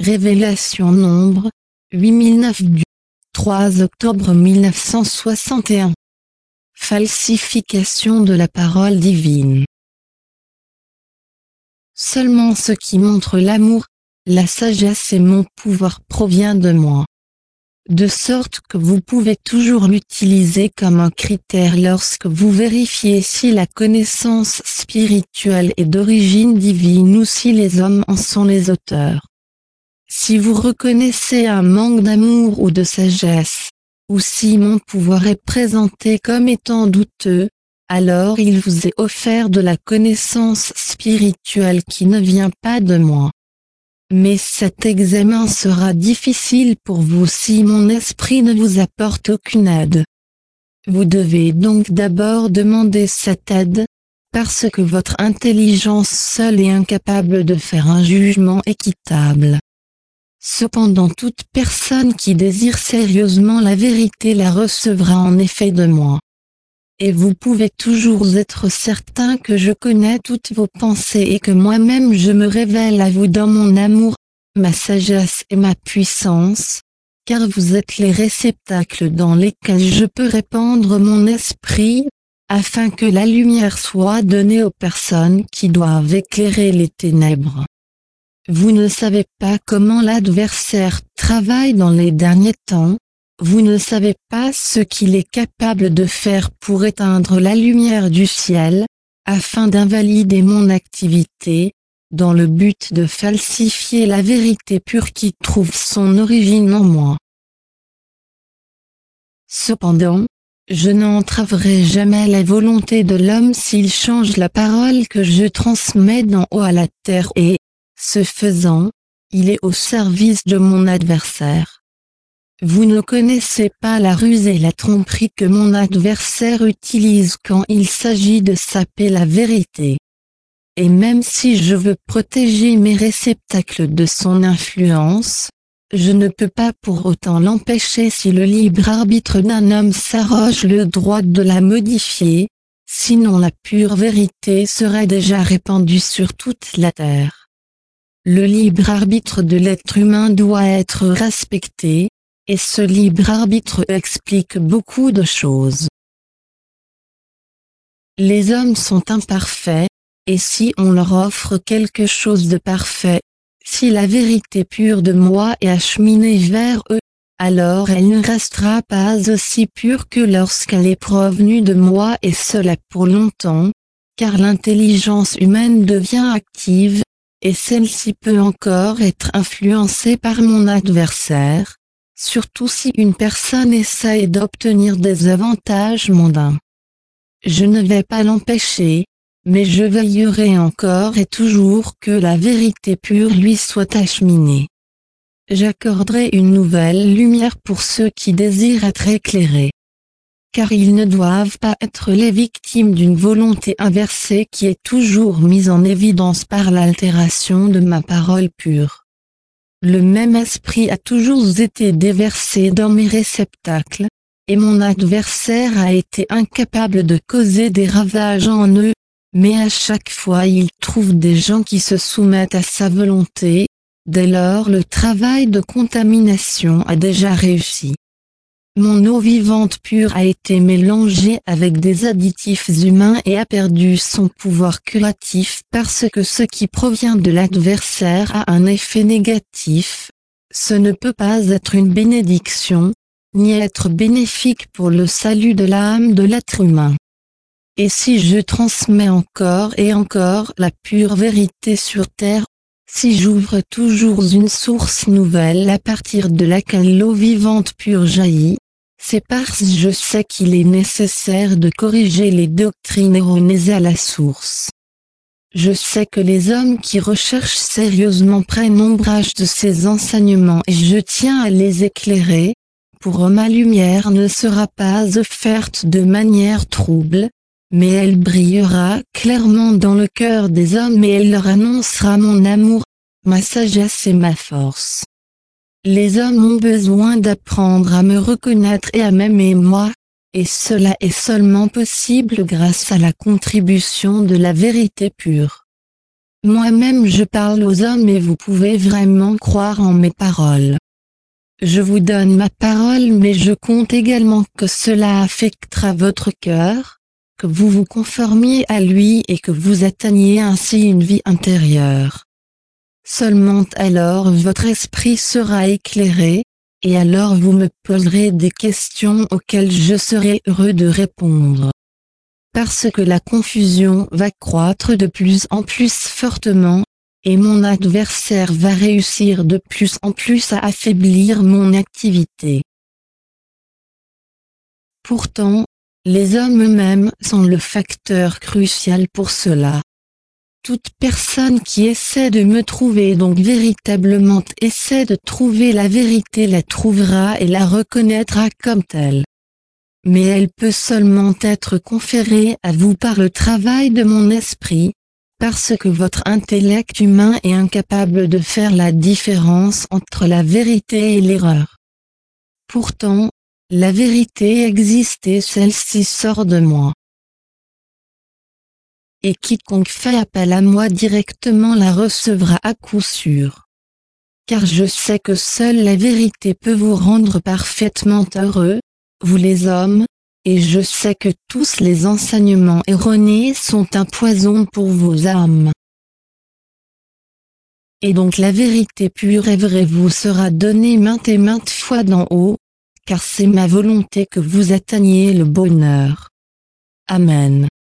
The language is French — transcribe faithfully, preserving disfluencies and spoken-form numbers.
Révélation Nombre, huit mille neuf du trois octobre mille neuf cent soixante et un. Falsification de la parole divine. Seulement ce qui montre l'amour, la sagesse et mon pouvoir provient de moi. De sorte que vous pouvez toujours l'utiliser comme un critère lorsque vous vérifiez si la connaissance spirituelle est d'origine divine ou si les hommes en sont les auteurs. Si vous reconnaissez un manque d'amour ou de sagesse, ou si mon pouvoir est présenté comme étant douteux, alors il vous est offert de la connaissance spirituelle qui ne vient pas de moi. Mais cet examen sera difficile pour vous si mon esprit ne vous apporte aucune aide. Vous devez donc d'abord demander cette aide, parce que votre intelligence seule est incapable de faire un jugement équitable. Cependant toute personne qui désire sérieusement la vérité la recevra en effet de moi. Et vous pouvez toujours être certain que je connais toutes vos pensées et que moi-même je me révèle à vous dans mon amour, ma sagesse et ma puissance, car vous êtes les réceptacles dans lesquels je peux répandre mon esprit, afin que la lumière soit donnée aux personnes qui doivent éclairer les ténèbres. Vous ne savez pas comment l'adversaire travaille dans les derniers temps, vous ne savez pas ce qu'il est capable de faire pour éteindre la lumière du ciel, afin d'invalider mon activité, dans le but de falsifier la vérité pure qui trouve son origine en moi. Cependant, je n'entraverai jamais la volonté de l'homme s'il change la parole que je transmets d'en haut à la terre et, ce faisant, il est au service de mon adversaire. Vous ne connaissez pas la ruse et la tromperie que mon adversaire utilise quand il s'agit de saper la vérité. Et même si je veux protéger mes réceptacles de son influence, je ne peux pas pour autant l'empêcher si le libre arbitre d'un homme s'arroge le droit de la modifier, sinon la pure vérité serait déjà répandue sur toute la terre. Le libre arbitre de l'être humain doit être respecté, et ce libre arbitre explique beaucoup de choses. Les hommes sont imparfaits, et si on leur offre quelque chose de parfait, si la vérité pure de moi est acheminée vers eux, alors elle ne restera pas aussi pure que lorsqu'elle est provenue de moi et cela pour longtemps, car l'intelligence humaine devient active, et celle-ci peut encore être influencée par mon adversaire, surtout si une personne essaye d'obtenir des avantages mondains. Je ne vais pas l'empêcher, mais je veillerai encore et toujours que la vérité pure lui soit acheminée. J'accorderai une nouvelle lumière pour ceux qui désirent être éclairés. Car ils ne doivent pas être les victimes d'une volonté inversée qui est toujours mise en évidence par l'altération de ma parole pure. Le même esprit a toujours été déversé dans mes réceptacles, et mon adversaire a été incapable de causer des ravages en eux, mais à chaque fois il trouve des gens qui se soumettent à sa volonté, dès lors le travail de contamination a déjà réussi. Mon eau vivante pure a été mélangée avec des additifs humains et a perdu son pouvoir curatif parce que ce qui provient de l'adversaire a un effet négatif. Ce ne peut pas être une bénédiction, ni être bénéfique pour le salut de l'âme de l'être humain. Et si je transmets encore et encore la pure vérité sur terre, si j'ouvre toujours une source nouvelle à partir de laquelle l'eau vivante pure jaillit, c'est parce que je sais qu'il est nécessaire de corriger les doctrines erronées à la source. Je sais que les hommes qui recherchent sérieusement prennent ombrage de ces enseignements et je tiens à les éclairer, pour eux ma lumière ne sera pas offerte de manière trouble, mais elle brillera clairement dans le cœur des hommes et elle leur annoncera mon amour, ma sagesse et ma force. Les hommes ont besoin d'apprendre à me reconnaître et à m'aimer moi, et cela est seulement possible grâce à la contribution de la vérité pure. Moi-même je parle aux hommes et vous pouvez vraiment croire en mes paroles. Je vous donne ma parole mais je compte également que cela affectera votre cœur, que vous vous conformiez à lui et que vous atteigniez ainsi une vie intérieure. Seulement alors votre esprit sera éclairé, et alors vous me poserez des questions auxquelles je serai heureux de répondre. Parce que la confusion va croître de plus en plus fortement, et mon adversaire va réussir de plus en plus à affaiblir mon activité. Pourtant, les hommes eux-mêmes sont le facteur crucial pour cela. Toute personne qui essaie de me trouver donc véritablement essaie de trouver la vérité la trouvera et la reconnaîtra comme telle. Mais elle peut seulement être conférée à vous par le travail de mon esprit, parce que votre intellect humain est incapable de faire la différence entre la vérité et l'erreur. Pourtant, la vérité existe et celle-ci sort de moi. Et quiconque fait appel à moi directement la recevra à coup sûr. Car je sais que seule la vérité peut vous rendre parfaitement heureux, vous les hommes, et je sais que tous les enseignements erronés sont un poison pour vos âmes. Et donc la vérité pure et vraie vous sera donnée maintes et maintes fois d'en haut, car c'est ma volonté que vous atteigniez le bonheur. Amen.